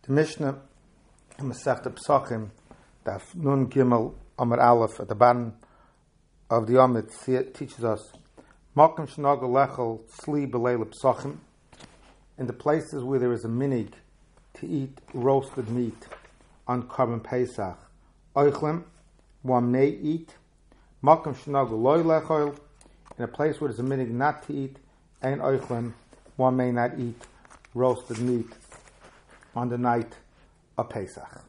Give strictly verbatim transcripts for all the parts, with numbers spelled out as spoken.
The Mishnah in Masechta Pesachim, Daf Nun Gimel Amar Aleph at the bottom of the Amid teaches us Makom Shenagol Lechel Tzli B'Leila Pesachim, in the places where there is a minig to eat roasted meat on Korban Pesach. Oichlem, one may eat. Makom Shenagol Loi Lechel, in a place where there is a minig not to eat. Ein Oichlem, one may not eat roasted meat on the night of Pesach.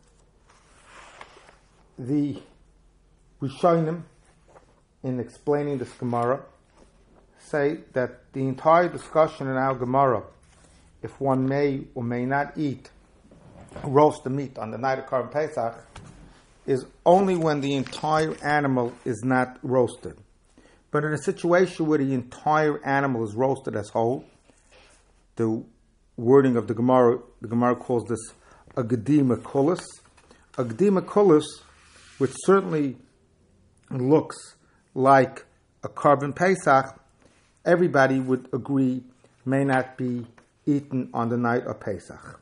The Rishonim, in explaining this Gemara, say that the entire discussion in our Gemara, if one may or may not eat roasted meat on the night of Korban Pesach, is only when the entire animal is not roasted. But in a situation where the entire animal is roasted as whole, the wording of the Gemara, the Gemara calls this a gedima kulis. A gedima kulis, which certainly looks like a Korban Pesach, everybody would agree may not be eaten on the night of Pesach.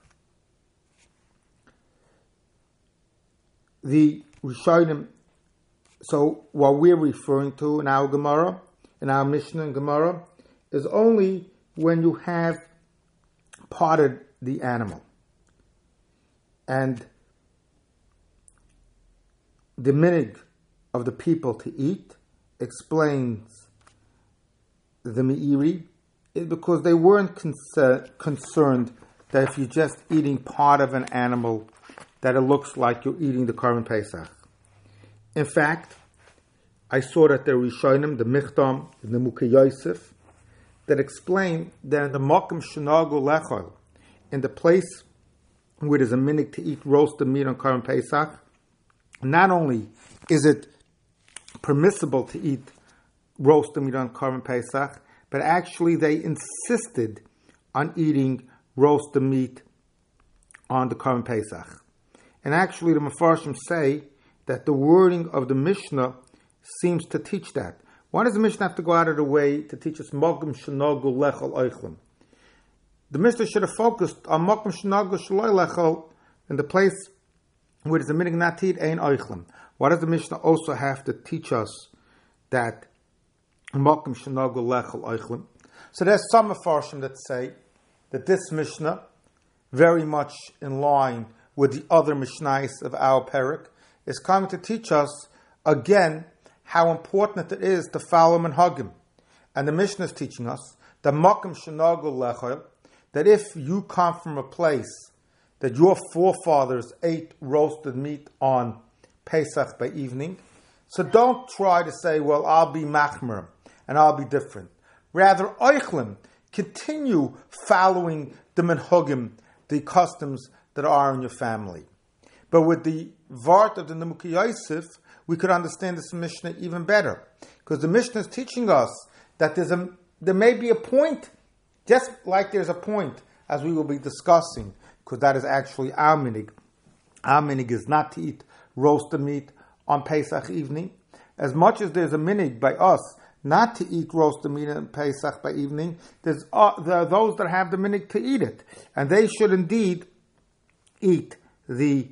The Rishonim, so what we're referring to in our Gemara, in our Mishnah and Gemara, is only when you have parted the animal. And the minig of the people to eat explains the Meiri, because they weren't concer- concerned that if you're just eating part of an animal, that it looks like you're eating the Korban Pesach. In fact, I saw that the Rishonim, the Michtam, the Nimukei Yosef, that explain that in the Makom Shenagol Lechel, in the place where there's a minig to eat roasted meat on Korban Pesach, not only is it permissible to eat roasted meat on Korban Pesach, but actually they insisted on eating roasted meat on the Korban Pesach. And actually the Mefarshim say that the wording of the Mishnah seems to teach that. Why does the Mishnah have to go out of the way to teach us Makom Shenagol Lechel Oichlem? The Mishnah should have focused on Makom Shenagol Shloi Lechel, in the place where there's a minig not to eat Ein Oichlem. Why does the Mishnah also have to teach us that Makom Shenagol Lechel Oichlem? So there's some Mefarshim that say that this Mishnah, very much in line with the other Mishnayos of our Perek, is coming to teach us again how important it is to follow Minhagim. And the Mishnah is teaching us that Makom Shenagol Lechel, that if you come from a place that your forefathers ate roasted meat on Pesach by evening, so don't try to say, well, I'll be machmer and I'll be different. Rather, Oichlem, continue following the Minhagim, the customs that are in your family. But with the Vart of the Nimukei Yosef, we could understand this Mishnah even better. Because the Mishnah is teaching us that there's a, there may be a point, just like there's a point, as we will be discussing, because that is actually our minig. Our minig is not to eat roasted meat on Pesach evening. As much as there's a minig by us not to eat roasted meat on Pesach by evening, there's, uh, there are those that have the minig to eat it. And they should indeed eat the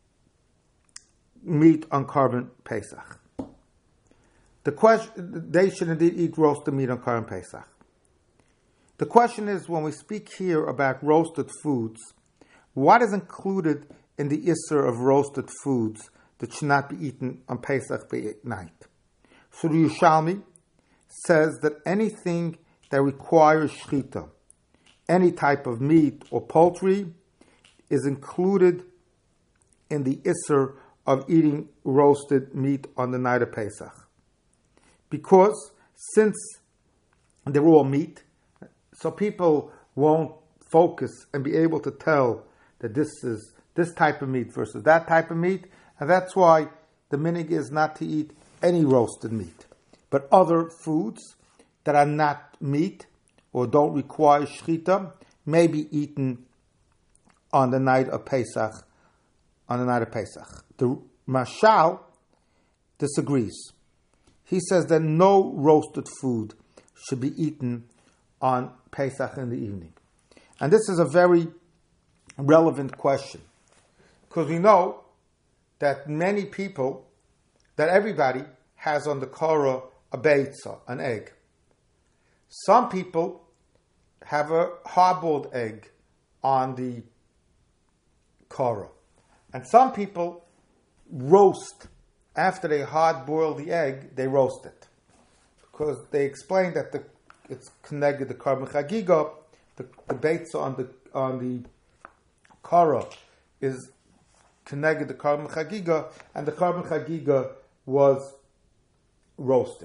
meat on Korban Pesach. The question, they should indeed eat roasted meat on Korban Pesach. The question is, when we speak here about roasted foods, what is included in the Isser of roasted foods that should not be eaten on Pesach by night? So the Yerushalmi says that anything that requires shchita, any type of meat or poultry, is included in the Isser of eating roasted meat on the night of Pesach. Because since they're all meat, so people won't focus and be able to tell that this is this type of meat versus that type of meat, and that's why the minig is not to eat any roasted meat. But other foods that are not meat or don't require shchita may be eaten on the night of Pesach, on the night of Pesach. The Mashal disagrees. He says that no roasted food should be eaten on Pesach in the evening. And this is a very relevant question. Because we know that many people, that everybody has on the Korah a beitza, an egg. Some people have a hard-boiled egg on the Korah. And some people roast, after they hard-boil the egg, they roast it. Because they explain that the it's connected the Korban Chagiga, the, the beitza on the on the Korah is connected the Korban Chagiga, and the Korban Chagiga was roasted.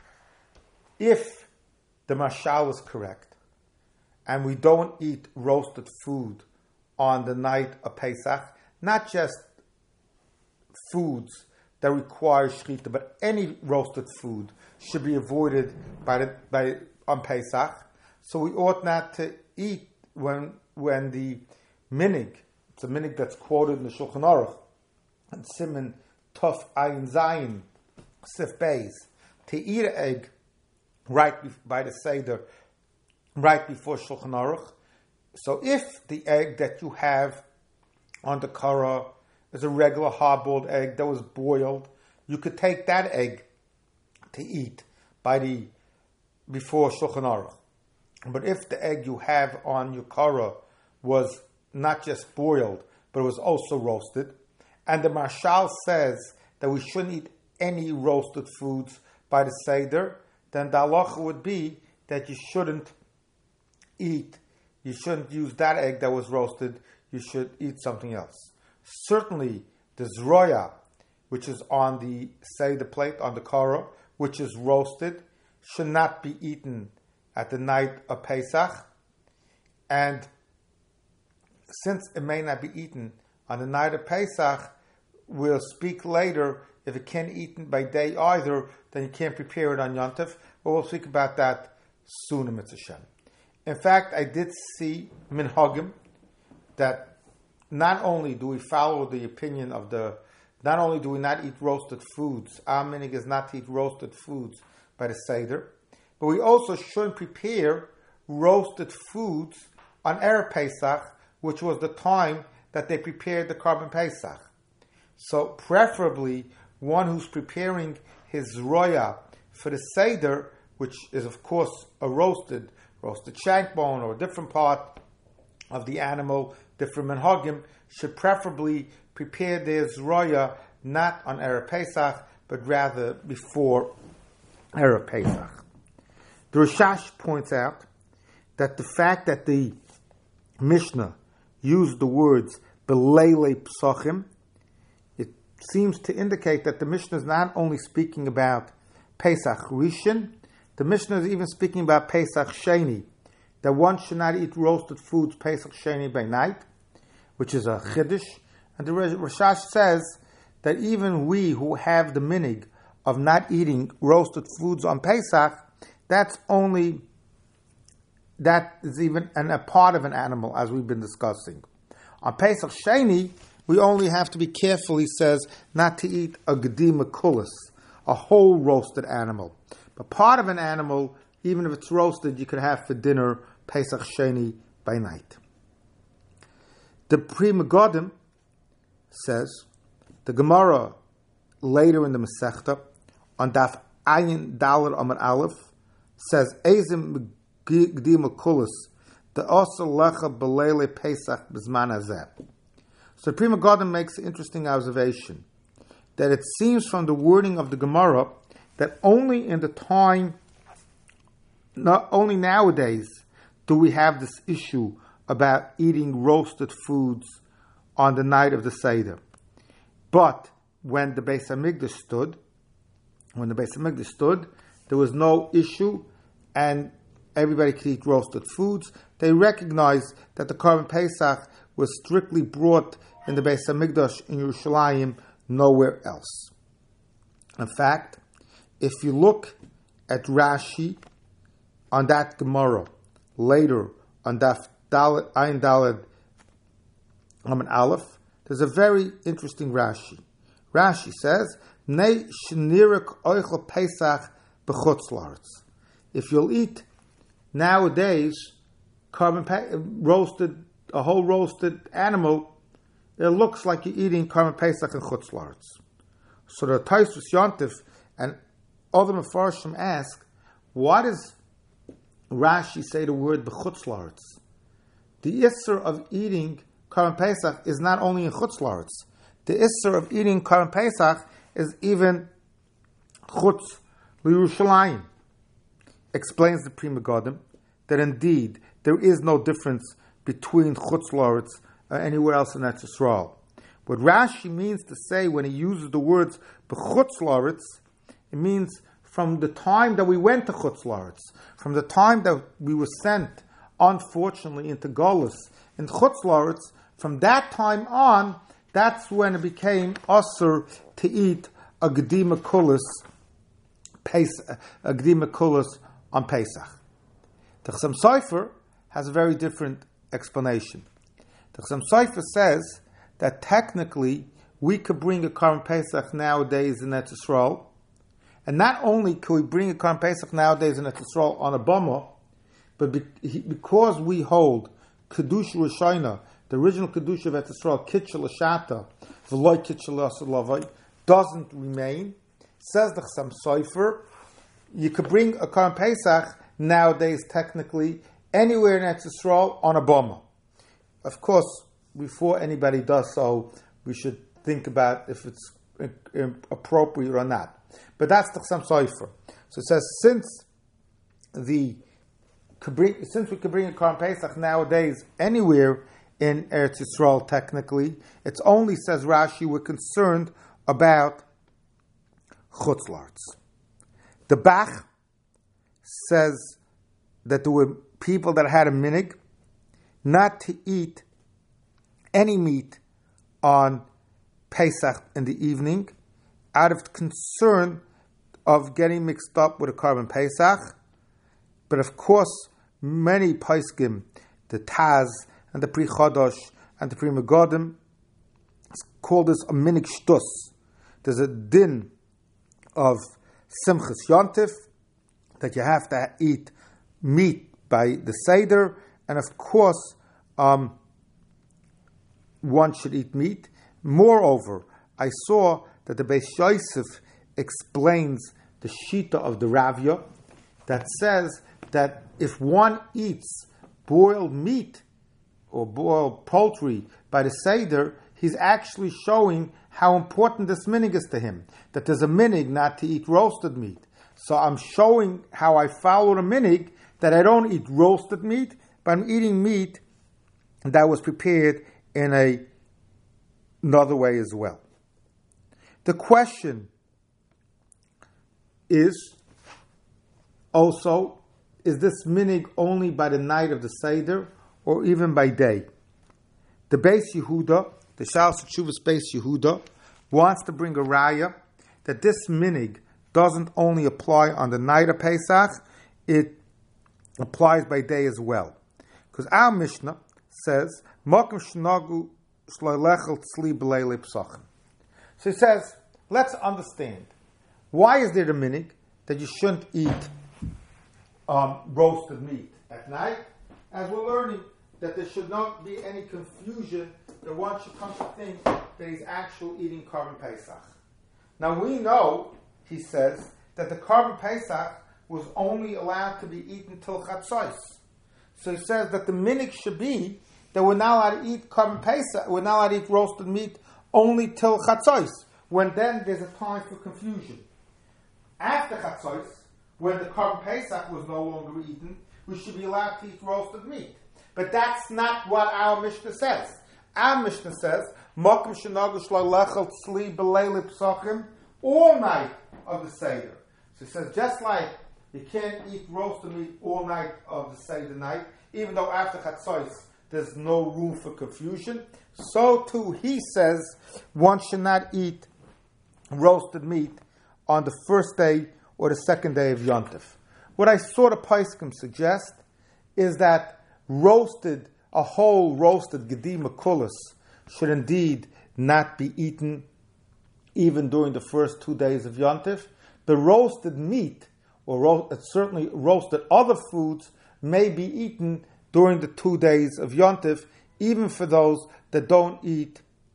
If the mashal is correct, and we don't eat roasted food on the night of Pesach, not just foods that require shechita, but any roasted food should be avoided by the, by on Pesach. So we ought not to eat when when the minig, it's a minig that's quoted in the Shulchan Aruch, and Siman Tov Ayin Zayin Sif Beis, to eat an egg right be, by the Seder, right before Shulchan Aruch. So if the egg that you have on the Korah is a regular hard-boiled egg that was boiled, you could take that egg to eat by the before Shulchan Aruch. But if the egg you have on your Korah was not just boiled, but it was also roasted, and the Marshal says that we shouldn't eat any roasted foods by the Seder, then the halacha would be that you shouldn't eat, you shouldn't use that egg that was roasted, you should eat something else. Certainly, the zroya, which is on the Seder plate, on the Korah, which is roasted, should not be eaten at the night of Pesach. And since it may not be eaten on the night of Pesach, we'll speak later, if it can't be eaten by day either, then you can't prepare it on Yom Tov, but we'll speak about that soon in Mitzvah Shem. In fact, I did see minhagim that not only do we follow the opinion of the, not only do we not eat roasted foods, our minhag is not to eat roasted foods by the Seder, but we also shouldn't prepare roasted foods on Erev Pesach, which was the time that they prepared the Korban Pesach. So preferably, one who's preparing his roya for the Seder, which is of course a roasted, roasted shank bone or a different part of the animal, different minhagim, should preferably prepare their zroya not on Erev Pesach, but rather before Erev Pesach. The Rashash points out that the fact that the Mishnah used the words Beleile Psachim, it seems to indicate that the Mishnah is not only speaking about Pesach Rishon, the Mishnah is even speaking about Pesach Sheni, that one should not eat roasted foods Pesach Sheni by night, which is a Chiddush. And the Rashash says that even we who have the minig of not eating roasted foods on Pesach, that's only, that is even an, a part of an animal, as we've been discussing. On Pesach Sheni, we only have to be careful, he says, not to eat a gedima kulis, a whole roasted animal. But part of an animal, even if it's roasted, you could have for dinner Pesach Sheni by night. The Pri Megadim says, the Gemara later in the Masechta, on Daf Ayin Dalar Amar Aleph, says, Ezim Gdima Kulis, the Osel Lecha Belele Pesach Bizman Hazeh. So the Pri Megadim makes an interesting observation, that it seems from the wording of the Gemara that only in the time, not only nowadays, do we have this issue about eating roasted foods on the night of the Seder. But when the Beis Hamikdash stood, when the Beis Hamikdash stood, there was no issue, and everybody could eat roasted foods. They recognized that the Korban Pesach was strictly brought in the Beis Hamikdash in Yerushalayim, nowhere else. In fact, if you look at Rashi on that Gemara later on Daf Dalet Ayin Daled Amin Aleph, there's a very interesting Rashi. Rashi says, "Nei shenirik oichel Pesach b'chutz la'aretz." If you'll eat nowadays carbon pa- roasted a whole roasted animal it looks like you're eating Karban Pesach in Chutz La'aretz. So the Tosfos Yontif and other Mefarshim ask, why does Rashi say the word b'Chutz La'aretz? The Isser of eating Karban Pesach is not only in Chutz La'aretz. The Isser of eating Karban Pesach is even Chutz L'Yerushalayim. Explains the Pri Megadim that indeed there is no difference between Chutz La'aretz or anywhere else in Eretz Yisrael. What Rashi means to say when he uses the words b'Chutz La'aretz, it means from the time that we went to Chutz La'aretz, from the time that we were sent, unfortunately, into Golus in Chutz La'aretz, from that time on, that's when it became usur to eat a Gedima Kulis, a Gedima Kulis on Pesach. The Chassam Sofer has a very different explanation. The Chassam Sofer says that technically we could bring a Karban Pesach nowadays in Eretz Yisrael, and not only can we bring a Karban Pesach nowadays in Eretz Yisrael on a bama, but be, because we hold Kedusha Rishayna, the original Kedusha of Eretz Yisrael, Kitchel L'Shata, V'loy Kitchel L'Asur, doesn't remain. Says the Chassam Sofer, you could bring a Karban Pesach nowadays technically anywhere in Eretz Yisrael on a bama. Of course, before anybody does so, we should think about if it's appropriate or not. But that's the Chassam Sofer. So it says, since the since we could bring a Karban Pesach nowadays anywhere in Eretz Yisrael, technically, it's only, says Rashi, we're concerned about Chutz La'aretz. The Bach says that there were people that had a minig not to eat any meat on Pesach in the evening out of concern of getting mixed up with a Karban Pesach. But of course, many Paiskim, the Taz and the Pri Chodosh and the Pri Megadim, call this a minig shtus. There's a din of Simchas Yontif that you have to eat meat by the Seder, and of course, um, one should eat meat. Moreover, I saw that the Beis Yosef explains the Shita of the Ravya that says that if one eats boiled meat or boiled poultry by the Seder, he's actually showing how important this minig is to him. That there's a minig not to eat roasted meat. So I'm showing how I follow the minig, that I don't eat roasted meat, but I'm eating meat that was prepared in a, another way as well. The question is also, is this minig only by the night of the Seder or even by day? The Beis Yehuda, the Shalos Teshuvos Beis Yehuda, wants to bring a raya that this minig doesn't only apply on the night of Pesach, it applies by day as well. Because our Mishnah says, Makom shnagu shlo lechel tzli b'leilei psachim. So it says, let's understand, why is there a minig that you shouldn't eat um, roasted meat at night? As we're learning that there should not be any confusion that one should come to think that he's actually eating Karban Pesach. Now we know, he says, that the Karban Pesach was only allowed to be eaten till Chatzos. So he says that the minig should be that we're not allowed to eat Karban Pesach, we're not allowed to eat roasted meat only till Chatzos, when then there's a time for confusion. After Chatzos, when the Karban Pesach was no longer eaten, we should be allowed to eat roasted meat. But that's not what our Mishnah says. Our Mishnah says, Makom shenagu shlo lechel tzli b'leilei psachim, all night of the Seder. So it says, just like you can't eat roasted meat all night of the Seder night, even though after Chatzos there's no room for confusion, so too he says one should not eat roasted meat on the first day or the second day of Yontif. What I saw the Paiskim suggest is that roasted, a whole roasted Gedima Kulis should indeed not be eaten even during the first two days of Yontif. The roasted meat, or ro- certainly roasted other foods, may be eaten during the two days of Yontif, even for those that don't eat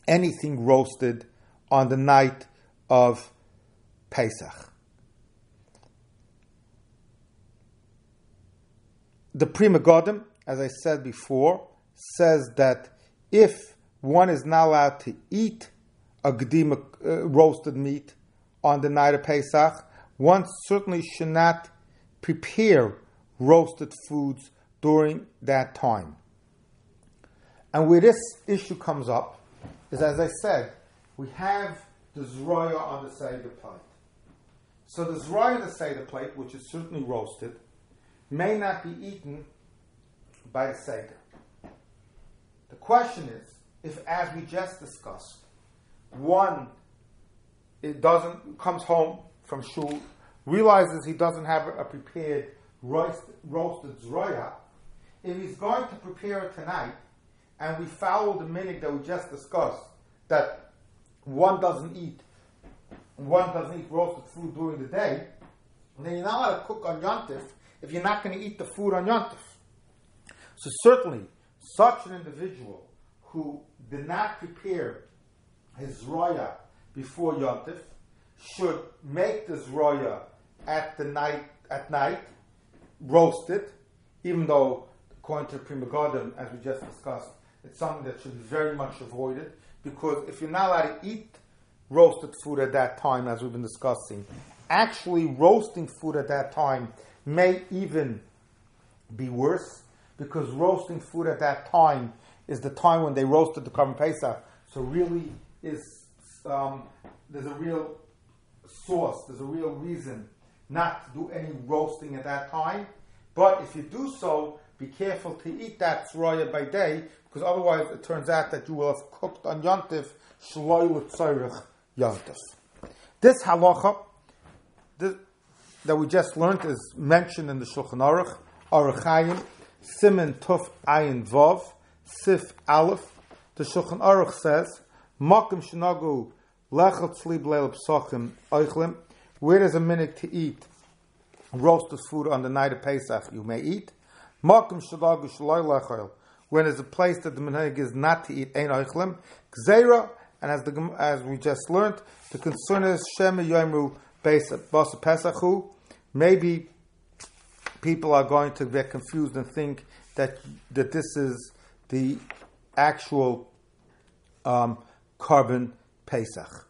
anything roasted on the night of Pesach. The Pri Megadim, as I said before, says that if one is not allowed to eat a Gedima uh, roasted meat on the night of Pesach, one certainly should not prepare roasted foods during that time. And where this issue comes up is, as I said, we have the zroya on the Seder plate. So the zroya on the Seder plate, which is certainly roasted, may not be eaten by the Seder. The question is, if, as we just discussed, one it doesn't comes home from shul, realizes he doesn't have a prepared roast, roasted zroya, if he's going to prepare it tonight, and we follow the minhag that we just discussed, that one doesn't eat, one doesn't eat roasted food during the day, then you're not allowed to cook on Yontif if you're not going to eat the food on Yontif. So certainly, such an individual who did not prepare his zroya before Yontif should make the zroya at the night at night, roast it, even though according to the Pri Megadim, as we just discussed, it's something that should be very much avoided, because if you're not allowed to eat roasted food at that time, as we've been discussing, actually roasting food at that time may even be worse, because roasting food at that time is the time when they roasted the Korban Pesach. So really is um, there's a real source, there's a real reason not to do any roasting at that time. But if you do so, be careful to eat that zroya by day, because otherwise it turns out that you will have cooked on Yontif shloi l'tzorich Yontif. This halacha this, that we just learned is mentioned in the Shulchan Aruch, Aruch Chaim, Siman Tuf Ayin Vav, Sif Aleph. The Shulchan Aruch says, Makim shenagu lechel tzli b'leil psachim oichlim. Where there's a minute to eat roasted food on the night of Pesach, you may eat. Makim shenagu shloi lechel. When there's a place that the minhag is not to eat, ein oichlim. Gzeira, and as the as we just learned, the concern is Shema Yomru Beis Basa Pesachu. Maybe people are going to get confused and think that that this is the actual um, Korban Pesach.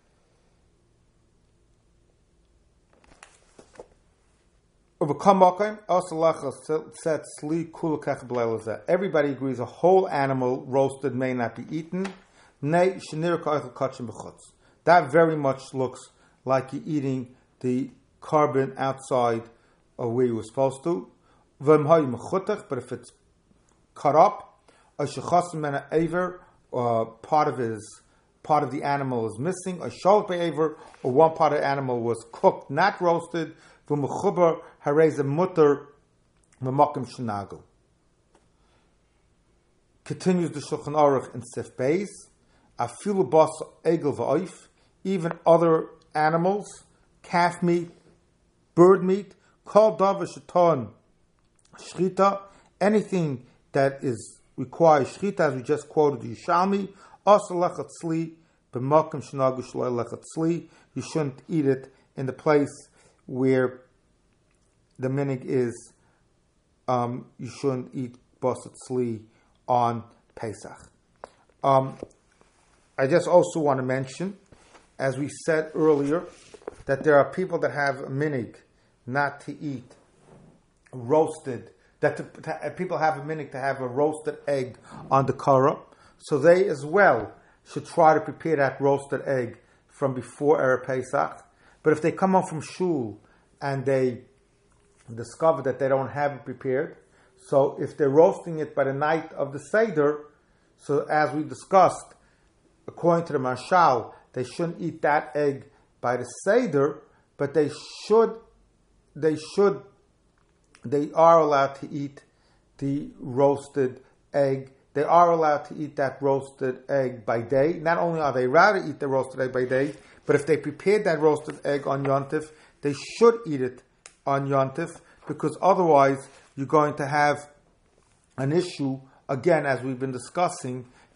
Everybody agrees a whole animal roasted may not be eaten. That very much looks like you're eating the carbon outside of where you were supposed to. But if it's cut up, uh, part of his part of the animal is missing, or one part of the animal was cooked, not roasted. Continues the Shulchan Aruch in Sif Beis. Afilu bas egel va'oif, even other animals, calf meat, bird meat, kol davar sheton shchita, anything that is requires shchita, as we just quoted the Yishalmi, asa lechat tzli b'makom shenagu shloi lechat tzli. You shouldn't eat it in the place where the minhag is. Um, you shouldn't eat basat tzli on Pesach. Um, I just also want to mention, as we said earlier, that there are people that have a minhag not to eat roasted, that to, to, people have a minhag to have a roasted egg on the kara, so they as well should try to prepare that roasted egg from before Erev Pesach. But if they come home from shul and they discover that they don't have it prepared, so if they're roasting it by the night of the Seder, so as we discussed, according to the Marshal, they shouldn't eat that egg by the Seder, but they should, they should, they are allowed to eat the roasted egg. They are allowed to eat that roasted egg by day. Not only are they allowed to eat the roasted egg by day, but if they prepared that roasted egg on Yontif, they should eat it on Yontif, because otherwise you're going to have an issue, again, as we've been discussing,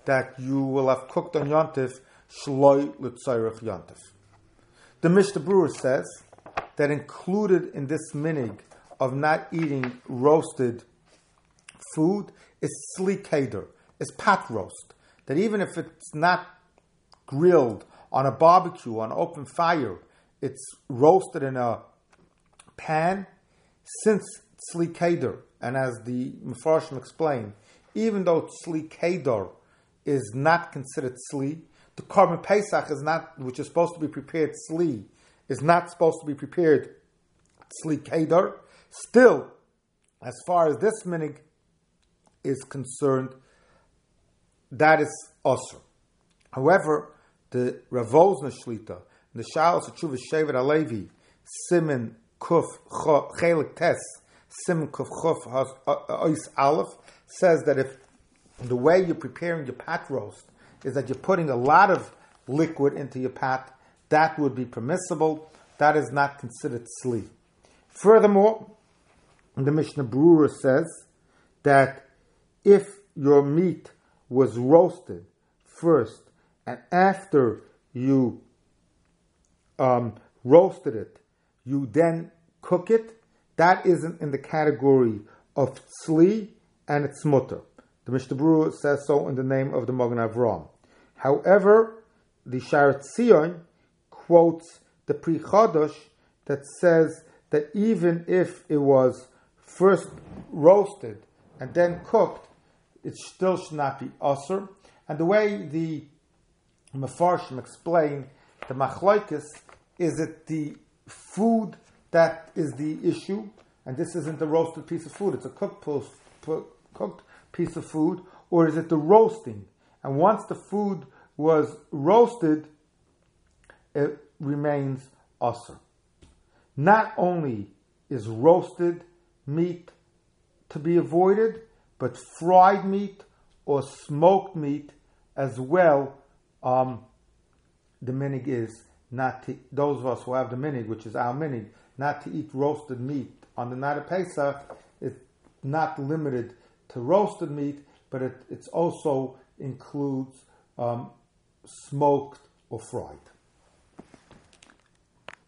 that you will have cooked on Yontif shloi l'tzairich Yontif. The Mishnah Berurah says that included in this minig of not eating roasted food is sli keder, is pat roast. That even if it's not grilled on a barbecue, on open fire, it's roasted in a pan, since sli keder, and as the Mefarshim explain, even though sli keder is not considered sli, the Korban Pesach is not, which is supposed to be prepared sli, is not supposed to be prepared sli keder. Still, as far as this minig is concerned, that is osur. However, the Rav Wosner Shlita, the Shalos Tshuva Shevet Alevi, Simen Kuf Chelik Tes, Simen Kuf Chuf Ois Aleph, says that if the way you're preparing your pat roast is that you're putting a lot of liquid into your pat, that would be permissible. That is not considered sli. Furthermore, the Mishnah Berurah says that if your meat was roasted first and after you um, roasted it, you then cook it, that isn't in the category of sli and it's mutter. The Mishnah Berurah says so in the name of the Magen Avraham. However, the Sharet Zion quotes the Pri Chodosh that says that even if it was first roasted and then cooked, it still should not be osur. And the way the Mefarshim explain the machlokes is that the food that is the issue, and this isn't a roasted piece of food, it's a cooked, cooked piece of food, or is it the roasting? And once the food was roasted, it remains osur. Not only is roasted meat to be avoided, but fried meat or smoked meat as well. Um, the minig is not to, those of us who have the minig, which is our minig, not to eat roasted meat on the night of Pesach. It's not limited to roasted meat, but it it's also includes um, smoked or fried.